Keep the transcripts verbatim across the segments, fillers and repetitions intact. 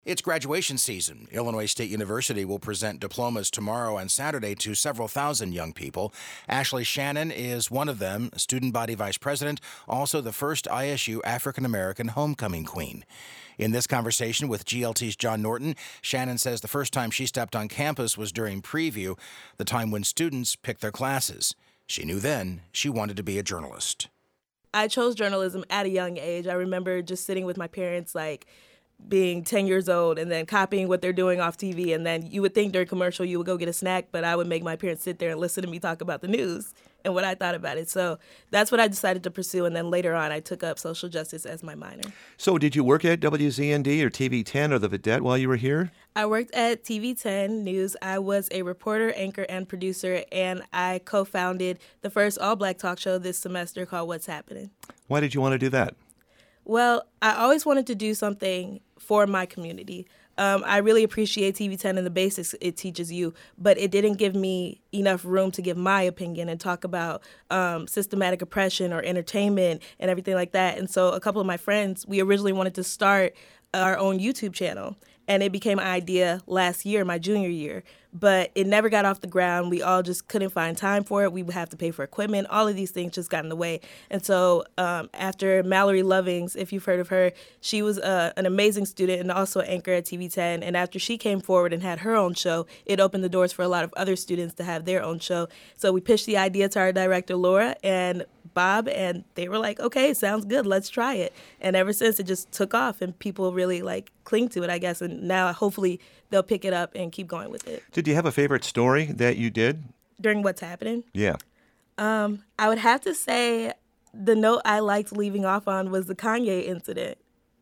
It's graduation season. Illinois State University will present diplomas tomorrow and Saturday to several thousand young people. Ashley Shannon is one of them, student body vice president, also the first I S U African-American homecoming queen. In this conversation with G L T's John Norton, Shannon says the first time she stepped on campus was during preview, the time when students picked their classes. She knew then she wanted to be a journalist. I chose journalism at a young age. I remember just sitting with my parents, like, being ten years old and then copying what they're doing off T V. And then you would think during commercial you would go get a snack, but I would make my parents sit there and listen to me talk about the news and what I thought about it. So that's what I decided to pursue. And then later on, I took up social justice as my minor. So did you work at W Z N D or T V ten or the Vidette while you were here? I worked at T V ten News. I was a reporter, anchor, and producer, and I co-founded the first all-black talk show this semester called What's Happening. Why did you want to do that? Well, I always wanted to do something for my community. Um, I really appreciate T V ten and the basics it teaches you, but it didn't give me enough room to give my opinion and talk about um, systematic oppression or entertainment and everything like that. And so a couple of my friends, we originally wanted to start our own YouTube channel. And it became an idea last year, my junior year, but it never got off the ground. We all just couldn't find time for it. We would have to pay for equipment. All of these things just got in the way. And so um, after Mallory Lovings, if you've heard of her, she was uh, an amazing student and also an anchor at T V ten. And after she came forward and had her own show, it opened the doors for a lot of other students to have their own show. So we pitched the idea to our director, Laura, and Bob, and they were like, okay, sounds good, let's try it. And ever since, it just took off, and people really like cling to it, I guess, and now hopefully they'll pick it up and keep going with it. Did you have a favorite story that you did? During What's Happening? Yeah. Um, I would have to say the note I liked leaving off on was the Kanye incident.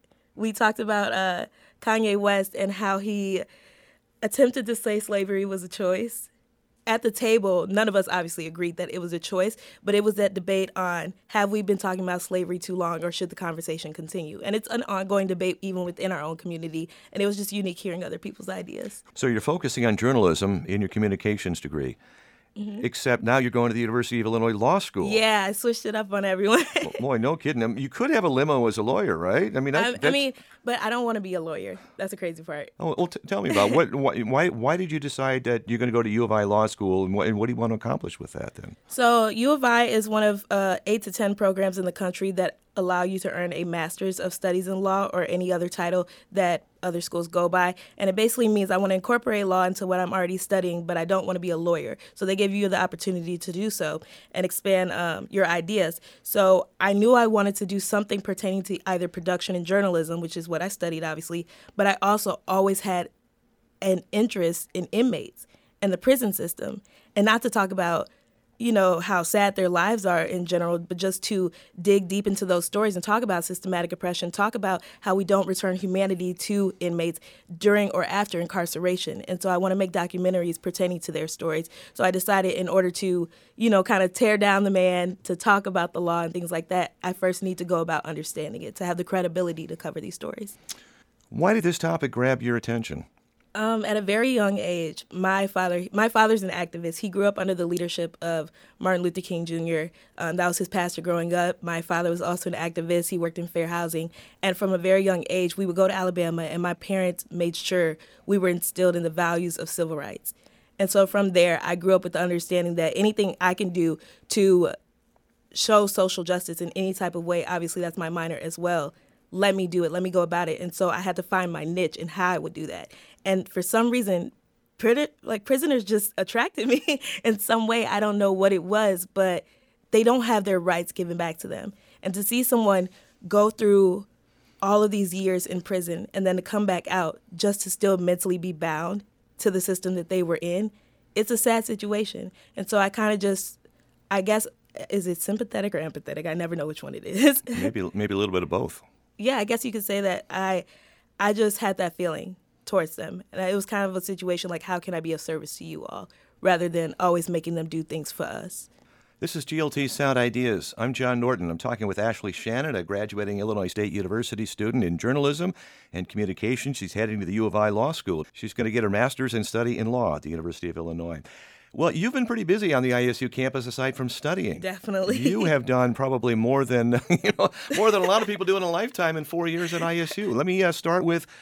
We talked about uh, Kanye West and how he attempted to say slavery was a choice. At the table, none of us obviously agreed that it was a choice, but it was that debate on, have we been talking about slavery too long, or should the conversation continue? And it's an ongoing debate even within our own community, and it was just unique hearing other people's ideas. So you're focusing on journalism in your communications degree, mm-hmm. except now you're going to the University of Illinois Law School. Yeah, I switched it up on everyone. Well, boy, no kidding. I mean, you could have a limo as a lawyer, right? I mean, I, I mean, but I don't want to be a lawyer. That's the crazy part. Oh, well, t- tell me about what, why, why did you decide that you're going to go to U of I Law School, and what, and what do you want to accomplish with that then? So U of I is one of uh, eight to ten programs in the country that allow you to earn a master's of studies in law or any other title that other schools go by. And it basically means I want to incorporate law into what I'm already studying, but I don't want to be a lawyer. So they give you the opportunity to do so and expand um, your ideas. So I knew I wanted to do something pertaining to either production and journalism, which is what I studied, obviously, but I also always had an interest in inmates and the prison system. And not to talk about, you know, how sad their lives are in general, but just to dig deep into those stories and talk about systematic oppression, talk about how we don't return humanity to inmates during or after incarceration. And so I want to make documentaries pertaining to their stories. So I decided in order to, you know, kind of tear down the man, to talk about the law and things like that, I first need to go about understanding it, to have the credibility to cover these stories. Why did this topic grab your attention? Um, at a very young age, my father, my father's an activist. He grew up under the leadership of Martin Luther King Junior Um, that was his pastor growing up. My father was also an activist. He worked in fair housing. And from a very young age, we would go to Alabama, and my parents made sure we were instilled in the values of civil rights. And so from there, I grew up with the understanding that anything I can do to show social justice in any type of way, obviously that's my minor as well, let me do it, let me go about it. And so I had to find my niche and how I would do that. And for some reason, like prisoners just attracted me in some way. I don't know what it was, but they don't have their rights given back to them. And to see someone go through all of these years in prison and then to come back out just to still mentally be bound to the system that they were in, it's a sad situation. And so I kind of just, I guess, is it sympathetic or empathetic? I never know which one it is. maybe maybe a little bit of both. Yeah, I guess you could say that I I just had that feeling towards them. And it was kind of a situation like, how can I be of service to you all, rather than always making them do things for us. This is G L T Sound Ideas. I'm John Norton. I'm talking with Ashley Shannon, a graduating Illinois State University student in journalism and communication. She's heading to the U of I Law School. She's going to get her master's in study in law at the University of Illinois. Well, you've been pretty busy on the I S U campus aside from studying. Definitely. You have done probably more than you know, more than a lot of people do in a lifetime in four years at I S U. Let me uh, start with,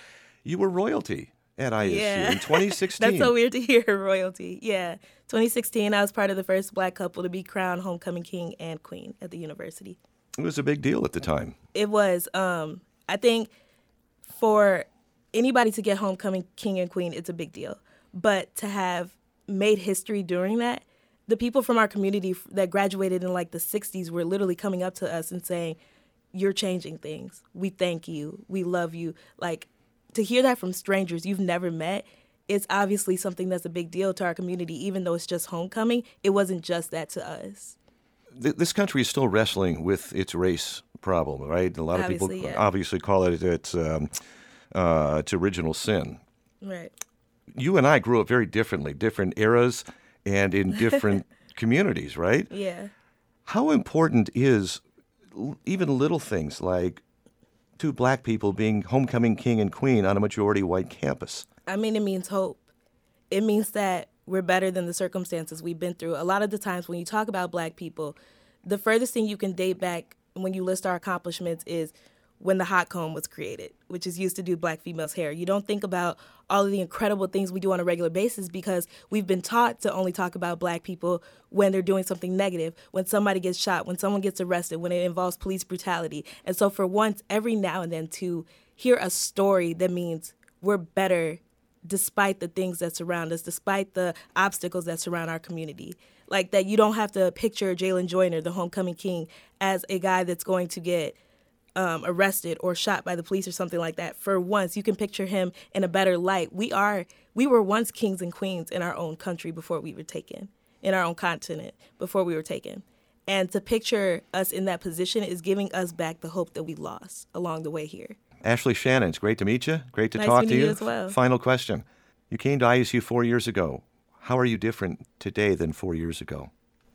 You were royalty at I S U Yeah. in twenty sixteen. That's so weird to hear, royalty. Yeah. twenty sixteen, I was part of the first Black couple to be crowned homecoming king and queen at the university. It was a big deal at the time. It was. Um, I think for anybody to get homecoming king and queen, it's a big deal. But to have made history during that, the people from our community that graduated in like the sixties were literally coming up to us and saying, "You're changing things. We thank you. We love you." Like, to hear that from strangers you've never met, it's obviously something that's a big deal to our community, even though it's just homecoming. It wasn't just that to us. Th- This country is still wrestling with its race problem, right? A lot of Obviously, people yeah. obviously call it its, um, uh, its original sin. Right. You and I grew up very differently, different eras and in different communities, right? Yeah. How important is l- even little things like two black people being homecoming king and queen on a majority white campus? I mean, it means hope. It means that we're better than the circumstances we've been through. A lot of the times when you talk about Black people, the furthest thing you can date back when you list our accomplishments is when the hot comb was created, which is used to do Black females' hair. You don't think about all of the incredible things we do on a regular basis because we've been taught to only talk about Black people when they're doing something negative, when somebody gets shot, when someone gets arrested, when it involves police brutality. And so for once, every now and then, to hear a story that means we're better despite the things that surround us, despite the obstacles that surround our community. Like that you don't have to picture Jalen Joyner, the homecoming king, as a guy that's going to get um, arrested or shot by the police or something like that. For once, you can picture him in a better light. We are, we were once kings and queens in our own country before we were taken, in our own continent before we were taken. And to picture us in that position is giving us back the hope that we lost along the way here. Ashley Shannon, it's great to meet you. Great to Nice talk to meeting you. you as well. Final question. You came to I S U four years ago. How are you different today than four years ago?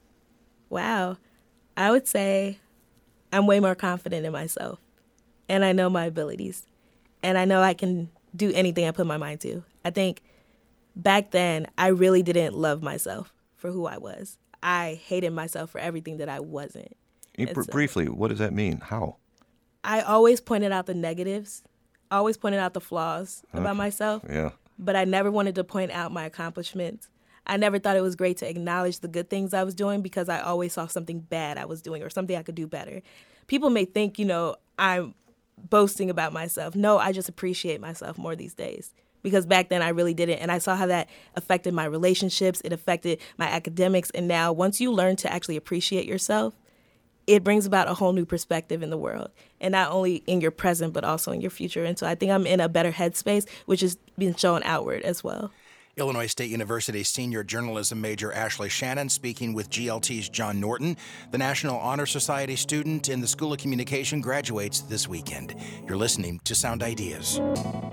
Wow. I would say I'm way more confident in myself. And I know my abilities. And I know I can do anything I put my mind to. I think back then, I really didn't love myself for who I was. I hated myself for everything that I wasn't. Eh, And br- so- briefly, what does that mean? How? I always pointed out the negatives. I always pointed out the flaws about myself. Yeah. But I never wanted to point out my accomplishments. I never thought it was great to acknowledge the good things I was doing because I always saw something bad I was doing or something I could do better. People may think, you know, I'm boasting about myself. No, I just appreciate myself more these days because back then I really didn't. And I saw how that affected my relationships. It affected my academics. And now once you learn to actually appreciate yourself, it brings about a whole new perspective in the world, and not only in your present, but also in your future. And so I think I'm in a better headspace, which is being shown outward as well. Illinois State University senior journalism major Ashley Shannon speaking with G L T's John Norton. The National Honor Society student in the School of Communication graduates this weekend. You're listening to Sound Ideas.